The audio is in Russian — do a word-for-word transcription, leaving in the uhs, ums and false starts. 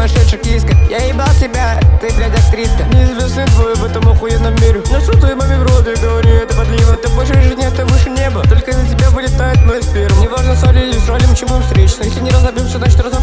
сумасшедшая киска. Я ебал тебя, ты, блядь, актриска. Неизвестный твой в этом охуенном мире. Нашел твоей маме в рот и говори, это подлива. Ты больше жизни, это выше неба. Только на тебя вылетает мой сперма. Неважно, соли или с ролем, чему встречный. Если не разобьемся, значит разобьемся.